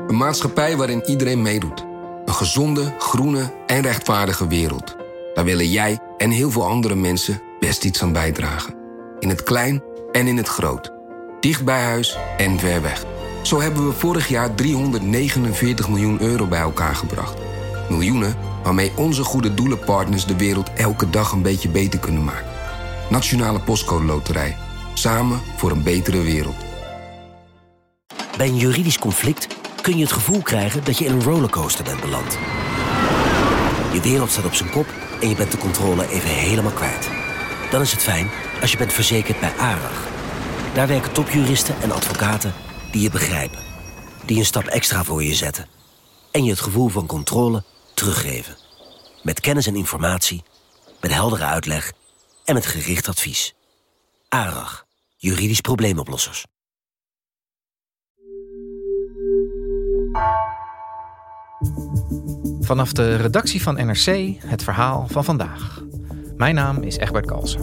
Een maatschappij waarin iedereen meedoet. Een gezonde, groene en rechtvaardige wereld. Daar willen jij en heel veel andere mensen best iets aan bijdragen. In het klein en in het groot. Dicht bij huis en ver weg. Zo hebben we vorig jaar 349 miljoen euro bij elkaar gebracht. Miljoenen waarmee onze goede doelenpartners de wereld elke dag een beetje beter kunnen maken. Nationale Postcode Loterij. Samen voor een betere wereld. Bij een juridisch conflict kun je het gevoel krijgen dat je in een rollercoaster bent beland. Je wereld staat op zijn kop en je bent de controle even helemaal kwijt. Dan is het fijn als je bent verzekerd bij ARAG. Daar werken topjuristen en advocaten die je begrijpen. Die een stap extra voor je zetten. En je het gevoel van controle teruggeven. Met kennis en informatie, met heldere uitleg en met gericht advies. ARAG, juridisch probleemoplossers. Vanaf de redactie van NRC het verhaal van vandaag. Mijn naam is Egbert Kalsen.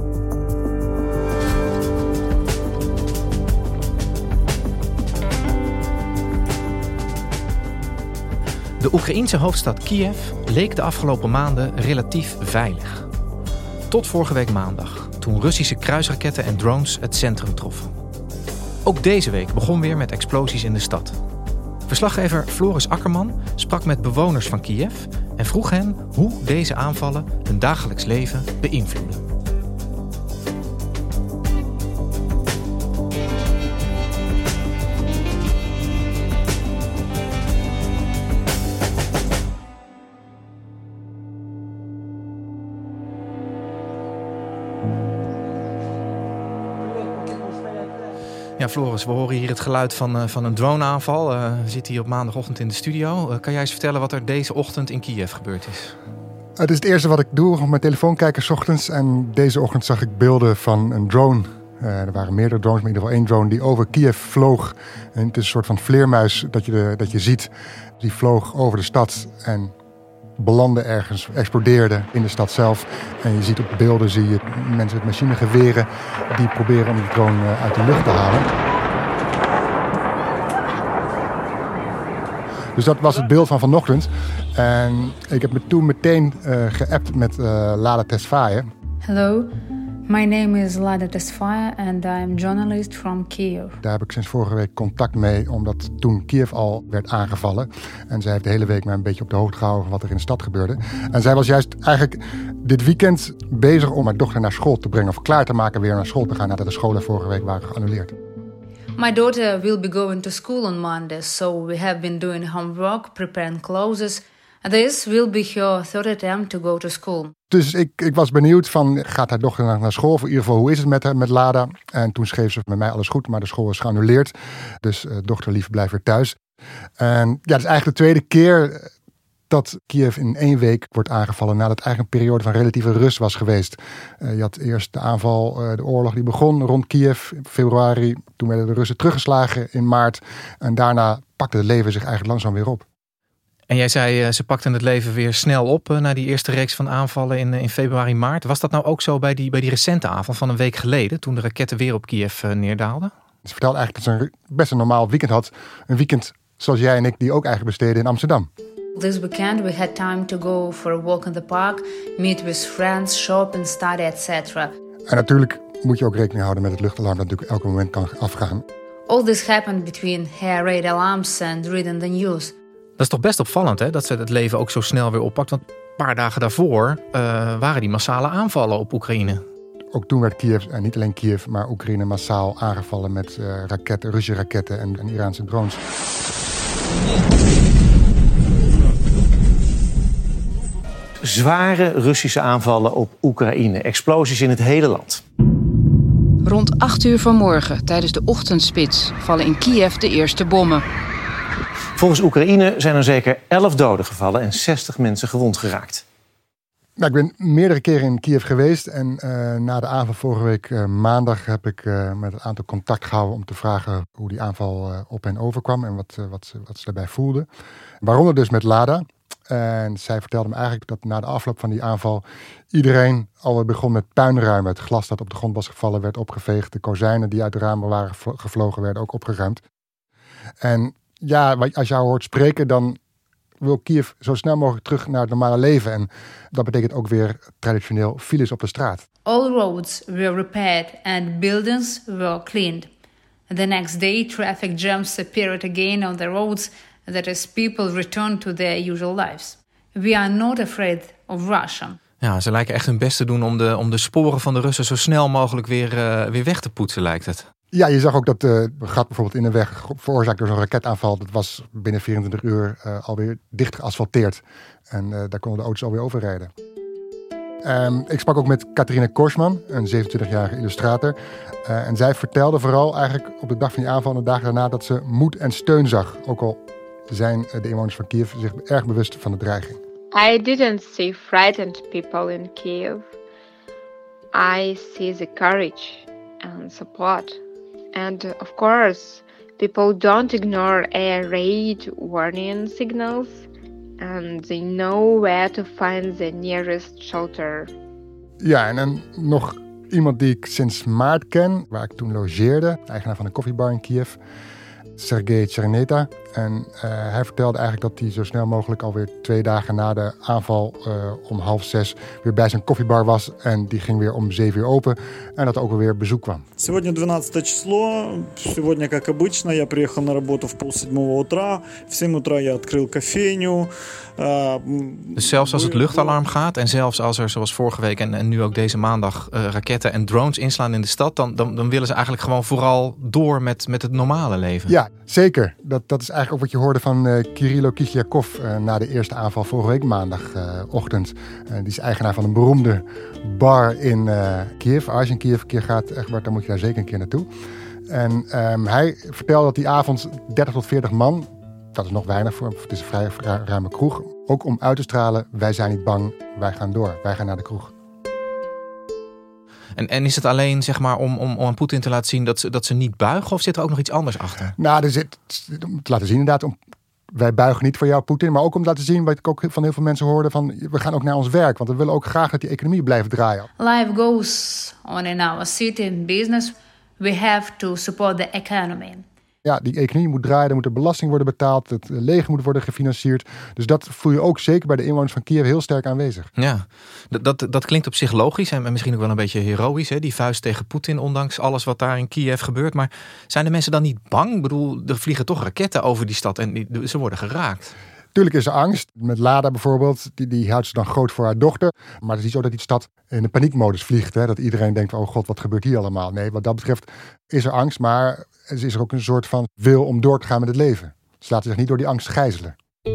De Oekraïense hoofdstad Kiev leek de afgelopen maanden relatief veilig. Tot vorige week maandag, toen Russische kruisraketten en drones het centrum troffen. Ook deze week begon weer met explosies in de stad. Verslaggever Floris Akkerman sprak met bewoners van Kiev en vroeg hen hoe deze aanvallen hun dagelijks leven beïnvloeden. Ja, Floris, we horen hier het geluid van een droneaanval. We zitten hier op maandagochtend in de studio. Kan jij eens vertellen wat er deze ochtend in Kiev gebeurd is? Het is het eerste wat ik doe op mijn telefoon kijken 's ochtends. En deze ochtend zag ik beelden van een drone. Er waren meerdere drones, maar in ieder geval één drone die over Kiev vloog. En het is een soort van vleermuis dat je ziet. Die vloog over de stad en belandde ergens, explodeerde in de stad zelf. En je ziet op beelden mensen met machinegeweren die proberen om die drone uit de lucht te halen. Dus dat was het beeld van vanochtend. En ik heb me toen meteen geappt met Lada Tesfaye. Hello, my name is Lada Tesfaye and I'm journalist from Kiev. Daar heb ik sinds vorige week contact mee, omdat toen Kiev al werd aangevallen. En zij heeft de hele week mij een beetje op de hoogte gehouden van wat er in de stad gebeurde. En zij was juist eigenlijk dit weekend bezig om haar dochter naar school te brengen. Of klaar te maken weer naar school te gaan nadat de scholen vorige week waren geannuleerd. My daughter will be going to school on Monday, so we have been doing homework, preparing clothes. This will be her third attempt to go to school. Dus ik was benieuwd van, gaat haar dochter naar school? Of in ieder geval, hoe is het met Lada? En toen schreef ze, met mij alles goed, maar de school is geannuleerd. Dus dochter lief, blijf weer thuis. En ja, het is eigenlijk de tweede keer dat Kiev in 1 week wordt aangevallen nadat eigenlijk een periode van relatieve rust was geweest. Je had eerst de aanval, de oorlog die begon rond Kiev in februari. Toen werden de Russen teruggeslagen in maart. En daarna pakte het leven zich eigenlijk langzaam weer op. En jij zei, ze pakten het leven weer snel op na die eerste reeks van aanvallen in februari, maart. Was dat nou ook zo bij die recente aanval van een week geleden, toen de raketten weer op Kiev neerdaalden? Ze vertelde eigenlijk dat ze best een normaal weekend had. Een weekend zoals jij en ik die ook eigenlijk besteden in Amsterdam. This weekend we had time to go for a walk in the park, meet with friends, shop and study, etc. En natuurlijk moet je ook rekening houden met het luchtalarm dat natuurlijk elk moment kan afgaan. All this happened between air raid alarms and reading the news. Dat is toch best opvallend, hè, dat ze het leven ook zo snel weer oppakt. Want een paar dagen daarvoor waren die massale aanvallen op Oekraïne. Ook toen werd Kiev, en niet alleen Kiev, maar Oekraïne massaal aangevallen met Russische raketten en Iraanse drones. Zware Russische aanvallen op Oekraïne. Explosies in het hele land. Rond 8 uur vanmorgen, tijdens de ochtendspits, vallen in Kiev de eerste bommen. Volgens Oekraïne zijn er zeker 11 doden gevallen en 60 mensen gewond geraakt. Nou, ik ben meerdere keren in Kiev geweest. En na de aanval vorige week maandag heb ik met een aantal contact gehouden om te vragen hoe die aanval op hen overkwam en wat ze daarbij voelden. Waaronder dus met Lada. En zij vertelde me eigenlijk dat na de afloop van die aanval iedereen al begon met puinruimen. Het glas dat op de grond was gevallen werd opgeveegd. De kozijnen die uit de ramen waren gevlogen werden ook opgeruimd. En als je haar hoort spreken, dan wil Kiev zo snel mogelijk terug naar het normale leven. En dat betekent ook weer traditioneel files op de straat. All roads were repaired and buildings were cleaned. The next day, traffic jams appeared again on the roads. That is, people returned to their usual lives. We are not afraid of Russia. Ja, ze lijken echt hun best te doen om de sporen van de Russen zo snel mogelijk weer weg te poetsen, lijkt het. Ja, je zag ook dat de gat bijvoorbeeld in de weg veroorzaakt door zo'n raketaanval. Dat was binnen 24 uur alweer dicht geasfalteerd. En daar konden de auto's alweer overrijden. Ik sprak ook met Katerina Korsman, een 27-jarige illustrator. En zij vertelde vooral eigenlijk op de dag van die aanval en de dagen daarna dat ze moed en steun zag. Ook al zijn de inwoners van Kiev zich erg bewust van de dreiging. I didn't see frightened people in Kiev. I see the courage and support. And of course, people don't ignore air raid warning signals. And they know where to find the nearest shelter. Ja, en dan nog iemand die ik sinds maart ken, waar ik toen logeerde. Eigenaar van een koffiebar in Kiev. Sergei Cherneta. En hij vertelde eigenlijk dat hij zo snel mogelijk alweer 2 dagen na de aanval om 5:30 weer bij zijn koffiebar was. En die ging weer om 7 uur open. En dat ook alweer bezoek kwam. Сегодня 12 число. Сегодня, как обычно, я приехал на работу в 6:30 утра. В 7 утра я открыл кофейню. Dus zelfs als het luchtalarm gaat en zelfs als er zoals vorige week en nu ook deze maandag raketten en drones inslaan in de stad, dan willen ze eigenlijk gewoon vooral door met het normale leven. Ja, zeker. Dat is eigenlijk ook wat je hoorde van Kirilo Kisljakov na de eerste aanval vorige week maandagochtend. Die is eigenaar van een beroemde bar in Kiev. Als je in Kiev een keer gaat, Egbert, dan moet je daar zeker een keer naartoe. En hij vertelde dat die avond 30 tot 40 man, dat is nog weinig, het is een vrij ruime kroeg, ook om uit te stralen, wij zijn niet bang, wij gaan door, wij gaan naar de kroeg. En is het alleen zeg maar om aan Poetin te laten zien dat ze niet buigen, of zit er ook nog iets anders achter? Nou, er zit, om te laten zien inderdaad, wij buigen niet voor jou, Poetin, maar ook om te laten zien, wat ik ook van heel veel mensen hoorde, van we gaan ook naar ons werk, want we willen ook graag dat die economie blijft draaien. Life goes on in our city and business. We have to support the economy. Ja, die economie moet draaien, er moet de belasting worden betaald, het leger moet worden gefinancierd. Dus dat voel je ook zeker bij de inwoners van Kiev heel sterk aanwezig. Ja, dat klinkt op zich logisch en misschien ook wel een beetje heroïsch, hè? Die vuist tegen Poetin, ondanks alles wat daar in Kiev gebeurt. Maar zijn de mensen dan niet bang? Ik bedoel, er vliegen toch raketten over die stad en ze worden geraakt. Tuurlijk is er angst. Met Lada bijvoorbeeld, die houdt ze dan groot voor haar dochter. Maar het is niet zo dat die stad in de paniekmodus vliegt. Hè? Dat iedereen denkt, oh god, wat gebeurt hier allemaal? Nee, wat dat betreft is er angst, maar is er ook een soort van wil om door te gaan met het leven. Ze laten zich niet door die angst gijzelen.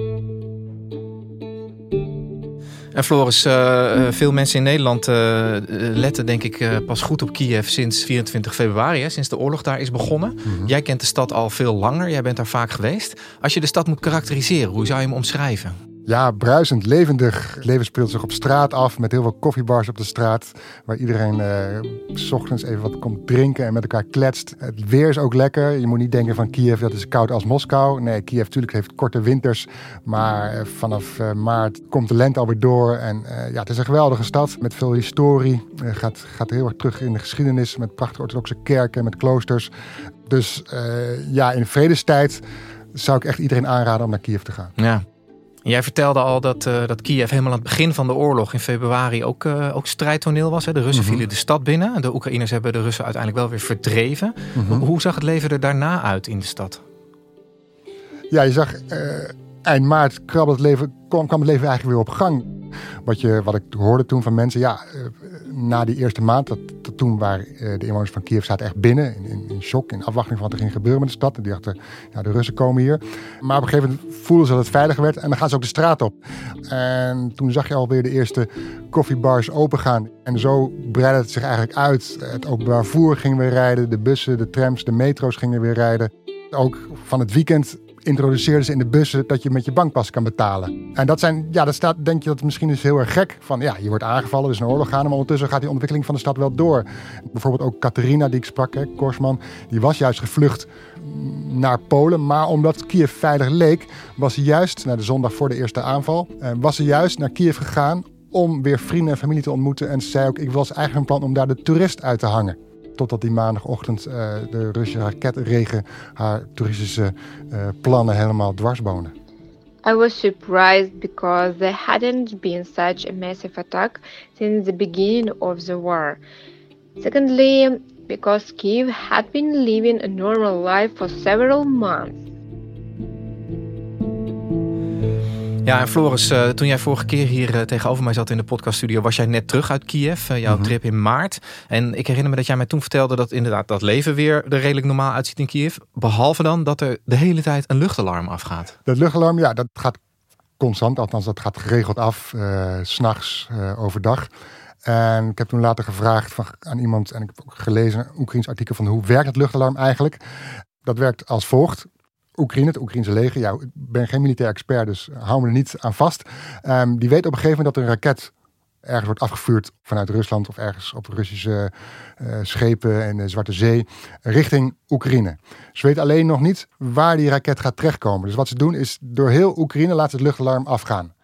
En Floris, veel mensen in Nederland letten denk ik pas goed op Kiev sinds 24 februari, hè, sinds de oorlog daar is begonnen. Mm-hmm. Jij kent de stad al veel langer, jij bent daar vaak geweest. Als je de stad moet karakteriseren, hoe zou je hem omschrijven? Ja, bruisend, levendig. Het leven speelt zich op straat af met heel veel koffiebars op de straat. Waar iedereen 's ochtends even wat komt drinken en met elkaar kletst. Het weer is ook lekker. Je moet niet denken van Kiev, dat is koud als Moskou. Nee, Kiev natuurlijk heeft korte winters. Maar vanaf maart komt de lente alweer door. En het is een geweldige stad met veel historie. Gaat heel erg terug in de geschiedenis met prachtige orthodoxe kerken, met kloosters. Dus in vredestijd zou ik echt iedereen aanraden om naar Kiev te gaan. Ja. Jij vertelde al dat Kiev helemaal aan het begin van de oorlog in februari ook strijdtoneel was. Hè? De Russen vielen de stad binnen. De Oekraïners hebben de Russen uiteindelijk wel weer verdreven. Hoe zag het leven er daarna uit in de stad? Ja, je zag eind maart kwam het leven eigenlijk weer op gang. Wat ik hoorde toen van mensen, na die eerste maand, toen waren de inwoners van Kiev zaten echt binnen, in shock, in afwachting van wat er ging gebeuren met de stad. En die dachten, de Russen komen hier. Maar op een gegeven moment voelden ze dat het veiliger werd en dan gaan ze ook de straat op. En toen zag je alweer de eerste koffiebars opengaan. En zo breidde het zich eigenlijk uit. Het openbaar vervoer ging weer rijden, de bussen, de trams, de metro's gingen weer rijden. Ook van het weekend introduceerden ze in de bussen dat je met je bankpas kan betalen. En dat denk je dat misschien is heel erg gek. Van je wordt aangevallen, dus een oorlog gaan. Maar ondertussen gaat die ontwikkeling van de stad wel door. Bijvoorbeeld ook Katerina, die ik sprak, Korsman, die was juist gevlucht naar Polen. Maar omdat Kiev veilig leek, was ze juist, na de zondag voor de eerste aanval, naar Kiev gegaan om weer vrienden en familie te ontmoeten. En ze zei ook, ik was eigenlijk een plan om daar de toerist uit te hangen. Totdat die maandagochtend de Russische raketregen haar toeristische plannen helemaal dwarsboomde. I was surprised because there hadn't been such a massive attack since the beginning of the war. Secondly, because Kyiv had been living a normal life for several months. Ja, en Floris, toen jij vorige keer hier tegenover mij zat in de podcaststudio, was jij net terug uit Kiev, jouw trip in maart. En ik herinner me dat jij mij toen vertelde dat inderdaad dat leven weer er redelijk normaal uitziet in Kiev. Behalve dan dat er de hele tijd een luchtalarm afgaat. Dat luchtalarm, ja, dat gaat constant. Althans, dat gaat geregeld af, 's nachts, overdag. En ik heb toen later gevraagd aan iemand, en ik heb ook gelezen een Oekraïens artikel van hoe werkt het luchtalarm eigenlijk. Dat werkt als volgt. Oekraïne, het Oekraïense leger. Ja, ik ben geen militair expert, dus hou me er niet aan vast. Die weet op een gegeven moment dat er een raket ergens wordt afgevuurd vanuit Rusland of ergens op Russische schepen in de Zwarte Zee richting Oekraïne. Ze weten alleen nog niet waar die raket gaat terechtkomen. Dus wat ze doen is door heel Oekraïne laten ze het luchtalarm afgaan.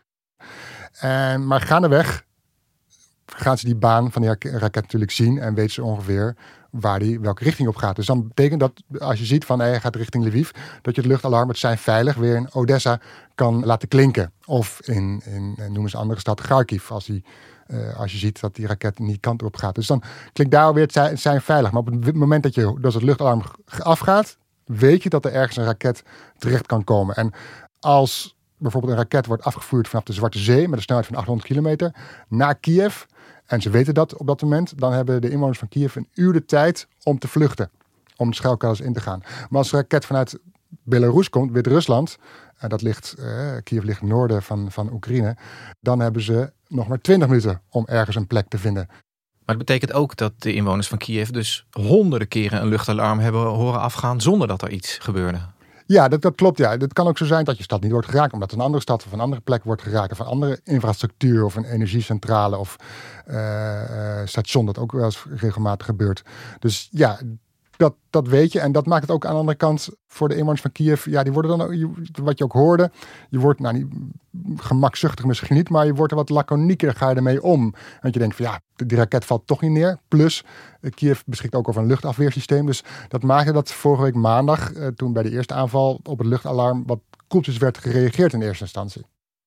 Maar gaandeweg gaan ze die baan van die raket natuurlijk zien en weten ze ongeveer welke richting op gaat. Dus dan betekent dat als je ziet van hij gaat richting Lviv, dat je het luchtalarm, het zijn veilig, weer in Odessa kan laten klinken. Of in noemen ze een andere stad, Kharkiv, als je ziet dat die raket niet kant op gaat. Dus dan klinkt daar weer het zijn veilig. Maar op het moment dat het luchtalarm afgaat, weet je dat er ergens een raket terecht kan komen. En als bijvoorbeeld een raket wordt afgevuurd vanaf de Zwarte Zee met een snelheid van 800 kilometer naar Kiev, en ze weten dat op dat moment, dan hebben de inwoners van Kiev een uur de tijd om te vluchten. Om de schuilkelders in te gaan. Maar als een raket vanuit Belarus komt, Wit-Rusland, en dat ligt, Kiev ligt in het noorden van Oekraïne, dan hebben ze nog maar 20 minuten om ergens een plek te vinden. Maar het betekent ook dat de inwoners van Kiev dus honderden keren een luchtalarm hebben horen afgaan zonder dat er iets gebeurde. Ja, dat klopt. Ja. Het kan ook zo zijn dat je stad niet wordt geraakt, omdat een andere stad of een andere plek wordt geraakt, of een andere infrastructuur of een energiecentrale of station, dat ook wel eens regelmatig gebeurt. Dus ja, dat weet je. En dat maakt het ook aan de andere kant voor de inwoners van Kiev. Ja, die worden dan ook, wat je ook hoorde, je wordt niet gemakzuchtig misschien niet, maar je wordt er wat laconieker, ga je ermee om. Want je denkt van ja, die raket valt toch niet neer. Plus, Kiev beschikt ook over een luchtafweersysteem. Dus dat maakte dat vorige week maandag, toen bij de eerste aanval op het luchtalarm, wat koeltjes werd gereageerd in eerste instantie.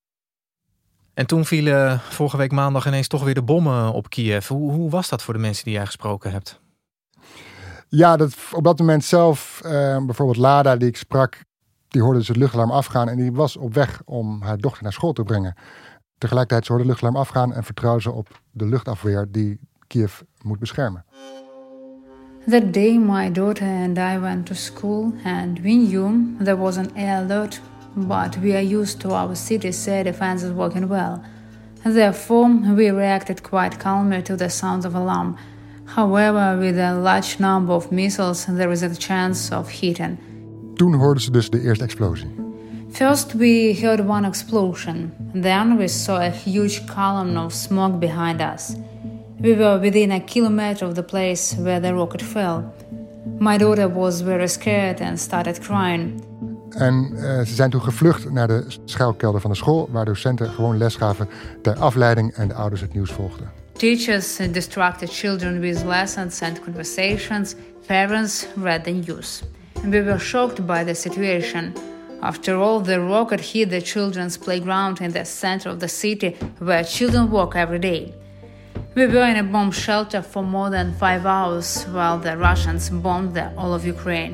En toen vielen vorige week maandag ineens toch weer de bommen op Kiev. Hoe was dat voor de mensen die jij gesproken hebt? Ja, op dat moment zelf, bijvoorbeeld Lada die ik sprak, die hoorde dus het luchtalarm afgaan en die was op weg om haar dochter naar school te brengen. Tegelijkertijd ze hoorde het luchtalarm afgaan en vertrouwde ze op de luchtafweer die Kiev moet beschermen. That day my daughter and I went to school and we knew there was an air alert, but we are used to our city's air defenses working well. Therefore, we reacted quite calmly to the sound of alarm. However, with a large number of missiles, there is a chance of hitting. Toen hoorden ze dus de eerste explosie. First, we heard one explosion. Then we saw a huge column of smoke behind us. We were within a kilometer of the place where the rocket fell. My daughter was very scared and started crying. En ze zijn toen gevlucht naar de schuilkelder van de school, waar docenten gewoon les gaven ter afleiding en de ouders het nieuws volgden. Teachers distracted children with lessons and conversations. Parents read the news. We were shocked by the situation. After all, the rocket hit the children's playground in the center of the city where children walk every day. We were in a bomb shelter for more than 5 hours while the Russians bombed the all of Ukraine.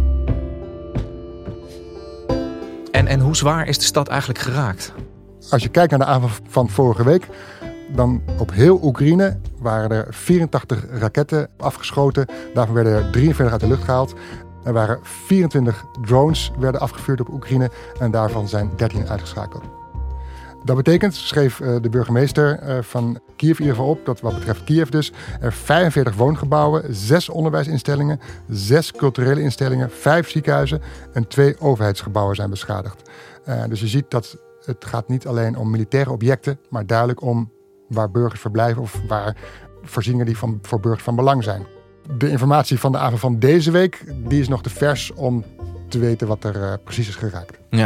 En hoe zwaar is de stad eigenlijk geraakt? Als je kijkt naar de aanval van vorige week, dan op heel Oekraïne waren er 84 raketten afgeschoten. Daarvan werden er 43 uit de lucht gehaald. Er waren 24 drones werden afgevuurd op Oekraïne en daarvan zijn 13 uitgeschakeld. Dat betekent, schreef de burgemeester van Kiev in ieder geval op, dat wat betreft Kiev dus, er 45 woongebouwen, 6 onderwijsinstellingen, 6 culturele instellingen, 5 ziekenhuizen en 2 overheidsgebouwen zijn beschadigd. Dus je ziet dat het gaat niet alleen om militaire objecten, maar duidelijk om waar burgers verblijven of waar voorzieningen die voor burgers van belang zijn. De informatie van de avond van deze week, die is nog te vers om te weten wat er precies is geraakt. Ja.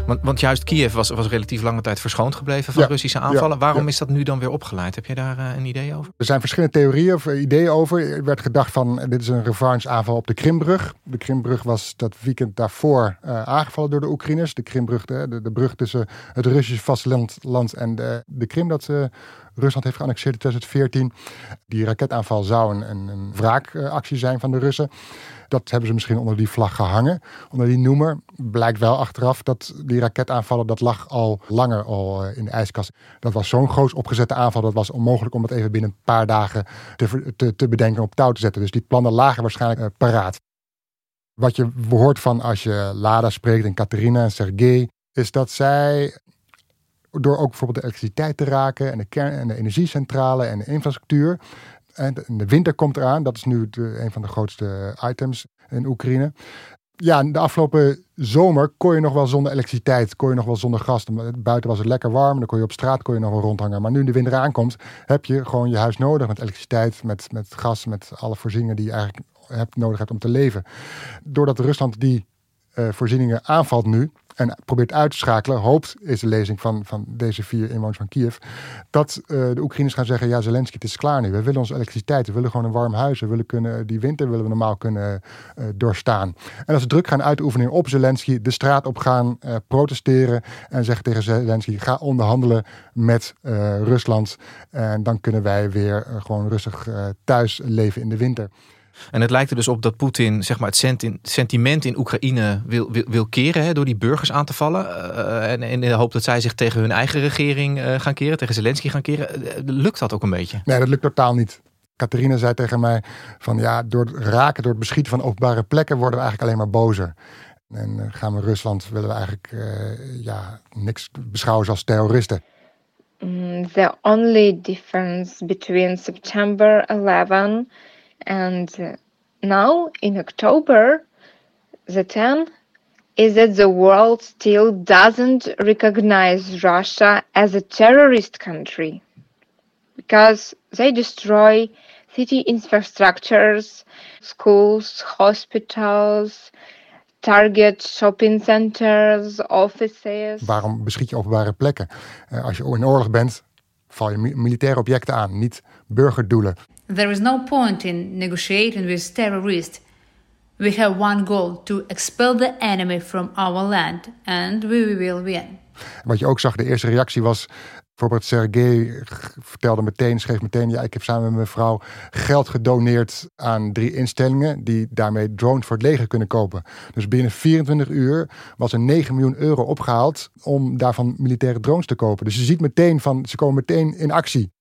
Want juist Kiev was relatief lange tijd verschoond gebleven van Russische aanvallen. Waarom is dat nu dan weer opgeleid? Heb je daar een idee over? Er zijn verschillende theorieën of ideeën over. Er werd gedacht van, dit is een revanche-aanval op de Krimbrug. De Krimbrug was dat weekend daarvoor aangevallen door de Oekraïners. De Krimbrug, de brug tussen het Russische vasteland en de Krim, dat Rusland heeft geannexeerd in 2014. Die raketaanval zou een wraakactie zijn van de Russen. Dat hebben ze misschien onder die vlag gehangen, onder die noemer. Blijkt wel achteraf dat die raketaanvallen, dat lag al langer in de ijskast. Dat was zo'n groot opgezette aanval, dat was onmogelijk om het even binnen een paar dagen te bedenken op touw te zetten. Dus die plannen lagen waarschijnlijk paraat. Wat je hoort van als je Lada spreekt en Katerina en Sergej, is dat zij, door ook bijvoorbeeld de elektriciteit te raken en de kern- en de energiecentrale en de infrastructuur. En de winter komt eraan. Dat is nu een van de grootste items in Oekraïne. Ja, de afgelopen zomer kon je nog wel zonder elektriciteit, kon je nog wel zonder gas. Buiten was het lekker warm, dan kon je op straat nog wel rondhangen. Maar nu de winter aankomt, heb je gewoon je huis nodig met elektriciteit, met gas, met alle voorzieningen die je eigenlijk nodig hebt om te leven. Doordat Rusland die voorzieningen aanvalt nu en probeert uit te schakelen, hoopt, is de lezing van deze 4 inwoners van Kiev, dat de Oekraïners gaan zeggen, ja, Zelensky, het is klaar nu. We willen onze elektriciteit, we willen gewoon een warm huis. Die winter willen we normaal kunnen doorstaan. En als ze druk gaan uitoefenen op Zelensky, de straat op gaan protesteren en zeggen tegen Zelensky, ga onderhandelen met Rusland. En dan kunnen wij weer gewoon rustig thuis leven in de winter. En het lijkt er dus op dat Poetin, zeg maar, het sentiment in Oekraïne wil keren, door die burgers aan te vallen. En in de hoop dat zij zich tegen hun eigen regering gaan keren, tegen Zelensky gaan keren. Lukt dat ook een beetje? Nee, dat lukt totaal niet. Katerina zei tegen mij van door het beschieten van openbare plekken worden we eigenlijk alleen maar bozer. En gaan we Rusland, willen we eigenlijk niks beschouwen als terroristen. The only difference between September 11 and now in October the 10 is that the world still doesn't recognize Russia as a terrorist country because they destroy city infrastructures, schools, hospitals, target shopping centers, offices. Waarom beschiet je openbare plekken? Als je in oorlog bent, val je militaire objecten aan, niet burgerdoelen. There is no point in negotiating with terrorists. We have one goal, to expel the enemy from our land, and we will win. Wat je ook zag, de eerste reactie was, bijvoorbeeld Sergej schreef meteen, ik heb samen met mijn vrouw geld gedoneerd aan 3 instellingen die daarmee drones voor het leger kunnen kopen. Dus binnen 24 uur was er 9 miljoen euro opgehaald om daarvan militaire drones te kopen. Dus je ziet meteen ze komen meteen in actie.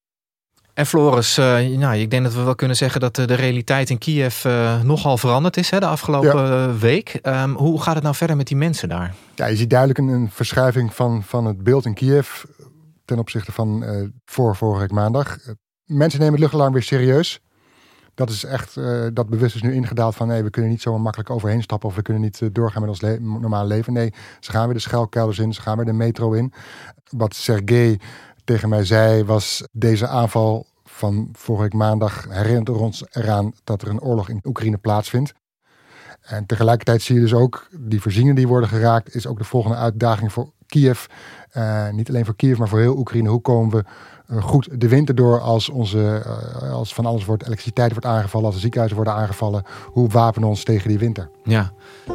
En Floris, ik denk dat we wel kunnen zeggen dat de realiteit in Kiev nogal veranderd is de afgelopen week. Hoe gaat het nou verder met die mensen daar? Ja, je ziet duidelijk een verschuiving van het beeld in Kiev ten opzichte van vorige week maandag. Mensen nemen het luchtalarm weer serieus. Dat is echt, dat bewust is nu ingedaald van we kunnen niet zo makkelijk overheen stappen of we kunnen niet doorgaan met ons normale leven. Nee, ze gaan weer de schuilkelders in, ze gaan weer de metro in. Wat Sergej tegen mij zei was, deze aanval van vorige week maandag herinnert ons eraan dat er een oorlog in Oekraïne plaatsvindt. En tegelijkertijd zie je dus ook, die voorzieningen die worden geraakt, is ook de volgende uitdaging voor Kiev. Niet alleen voor Kiev, maar voor heel Oekraïne. Hoe komen we goed de winter door als van alles wordt, elektriciteit wordt aangevallen, als de ziekenhuizen worden aangevallen. Hoe wapenen we ons tegen die winter? Ja.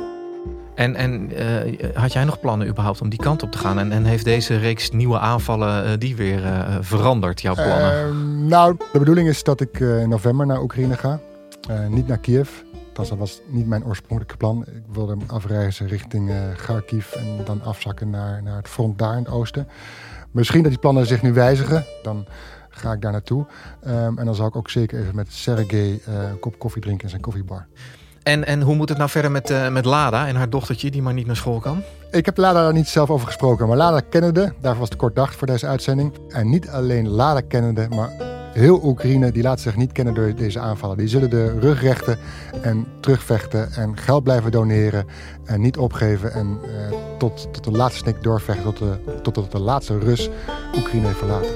En had jij nog plannen überhaupt om die kant op te gaan? En heeft deze reeks nieuwe aanvallen die weer veranderd, jouw plannen? De bedoeling is dat ik in november naar Oekraïne ga. Niet naar Kiev. Dat was niet mijn oorspronkelijke plan. Ik wilde afreizen richting Kharkiv en dan afzakken naar het front daar in het oosten. Misschien dat die plannen zich nu wijzigen. Dan ga ik daar naartoe. En dan zal ik ook zeker even met Sergej een kop koffie drinken in zijn koffiebar. En hoe moet het nou verder met Lada en haar dochtertje die maar niet naar school kan? Ik heb Lada daar niet zelf over gesproken. Maar Lada kennende, daarvoor was het kort dag voor deze uitzending. En niet alleen Lada kennende, maar heel Oekraïne, die laat zich niet kennen door deze aanvallen. Die zullen de rug rechten en terugvechten en geld blijven doneren en niet opgeven. En tot de laatste snik doorvechten, tot de laatste Rus Oekraïne heeft verlaten.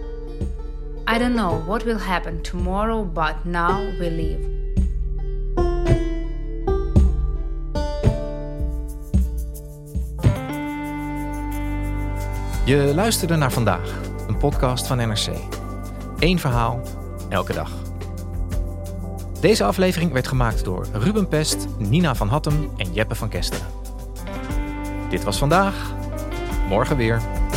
I don't know what will happen tomorrow, but now we live. Je luisterde naar Vandaag, een podcast van NRC. 1 verhaal, elke dag. Deze aflevering werd gemaakt door Ruben Pest, Nina van Hattem en Jeppe van Kesteren. Dit was Vandaag, morgen weer.